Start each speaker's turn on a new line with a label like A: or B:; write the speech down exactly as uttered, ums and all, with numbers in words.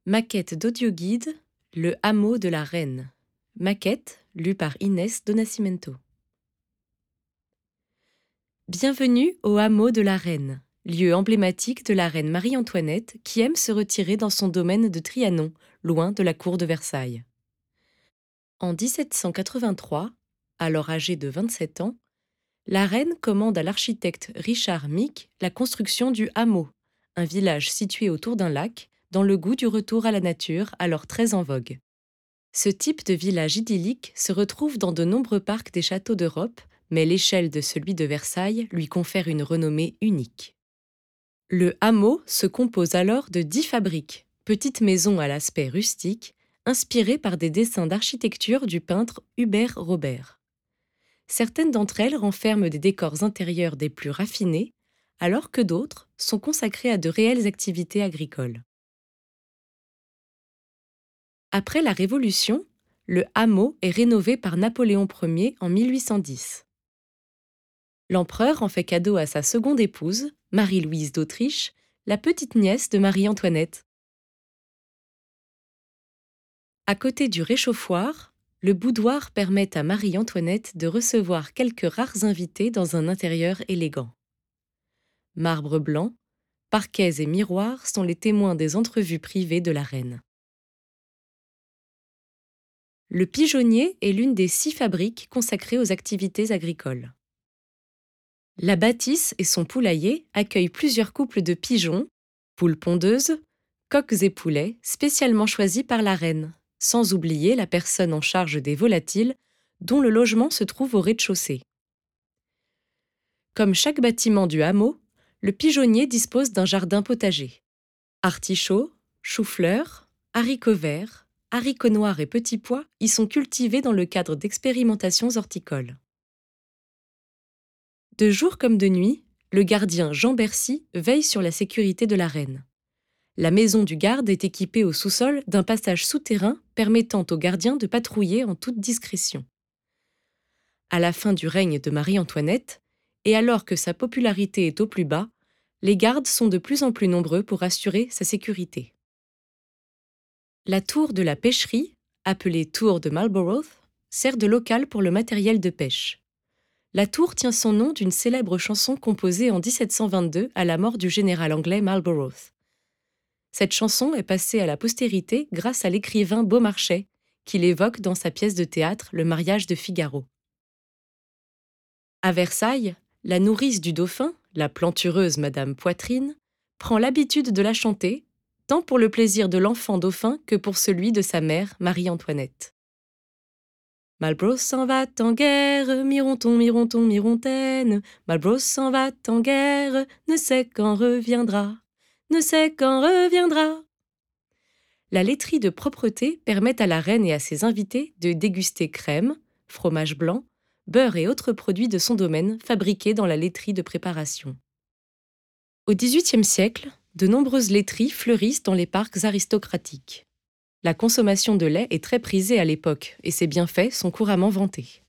A: Maquette d'audioguide, Le hameau de la Reine. Maquette, lue par Inès do Nascimento. Bienvenue au hameau de la Reine, lieu emblématique de la reine Marie-Antoinette qui aime se retirer dans son domaine de Trianon, loin de la cour de Versailles. En dix-sept cent quatre-vingt-trois, alors âgée de vingt-sept ans, la reine commande à l'architecte Richard Meek la construction du hameau, un village situé autour d'un lac, dans le goût du retour à la nature, alors très en vogue. Ce type de village idyllique se retrouve dans de nombreux parcs des châteaux d'Europe, mais l'échelle de celui de Versailles lui confère une renommée unique. Le hameau se compose alors de dix fabriques, petites maisons à l'aspect rustique, inspirées par des dessins d'architecture du peintre Hubert Robert. Certaines d'entre elles renferment des décors intérieurs des plus raffinés, alors que d'autres sont consacrées à de réelles activités agricoles. Après la Révolution, le hameau est rénové par Napoléon Ier en mille huit cent dix. L'empereur en fait cadeau à sa seconde épouse, Marie-Louise d'Autriche, la petite nièce de Marie-Antoinette. À côté du réchauffoir, le boudoir permet à Marie-Antoinette de recevoir quelques rares invités dans un intérieur élégant. Marbre blanc, parquets et miroirs sont les témoins des entrevues privées de la reine. Le pigeonnier est l'une des six fabriques consacrées aux activités agricoles. La bâtisse et son poulailler accueillent plusieurs couples de pigeons, poules pondeuses, coqs et poulets spécialement choisis par la reine, sans oublier la personne en charge des volatiles, dont le logement se trouve au rez-de-chaussée. Comme chaque bâtiment du hameau, le pigeonnier dispose d'un jardin potager. Artichauts, choux-fleurs, haricots verts, haricots noirs et petits pois y sont cultivés dans le cadre d'expérimentations horticoles. De jour comme de nuit, le gardien Jean Bercy veille sur la sécurité de la reine. La maison du garde est équipée au sous-sol d'un passage souterrain permettant aux gardiens de patrouiller en toute discrétion. À la fin du règne de Marie-Antoinette, et alors que sa popularité est au plus bas, les gardes sont de plus en plus nombreux pour assurer sa sécurité. La tour de la pêcherie, appelée tour de Marlborough, sert de local pour le matériel de pêche. La tour tient son nom d'une célèbre chanson composée en dix-sept cent vingt-deux à la mort du général anglais Marlborough. Cette chanson est passée à la postérité grâce à l'écrivain Beaumarchais, qui l'évoque dans sa pièce de théâtre Le mariage de Figaro. À Versailles, la nourrice du dauphin, la plantureuse Madame Poitrine, prend l'habitude de la chanter, tant pour le plaisir de l'enfant dauphin que pour celui de sa mère, Marie-Antoinette. Marlborough s'en va en guerre, mironton, mironton, mirontaine. Marlborough s'en va en guerre, ne sait quand reviendra, ne sait quand reviendra. La laiterie de propreté permet à la reine et à ses invités de déguster crème, fromage blanc, beurre et autres produits de son domaine fabriqués dans la laiterie de préparation. Au dix-huitième siècle, de nombreuses laiteries fleurissent dans les parcs aristocratiques. La consommation de lait est très prisée à l'époque et ses bienfaits sont couramment vantés.